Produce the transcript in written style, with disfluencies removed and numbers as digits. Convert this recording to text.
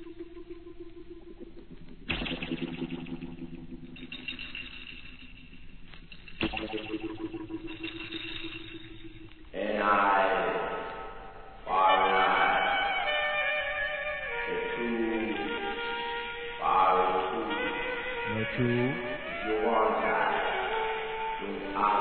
And I, Fahrenheit, the two, Fahrenheit, the two, you want that, you are.